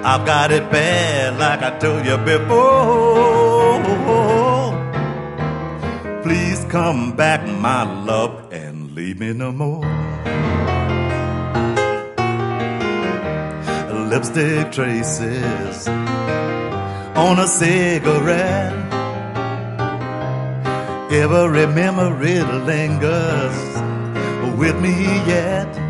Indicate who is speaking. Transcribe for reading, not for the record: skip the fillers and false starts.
Speaker 1: I've got it bad like I told you before. Please come back, my love, and leave me no more. Lipstick traces on a cigarette. Every memory lingers with me yet.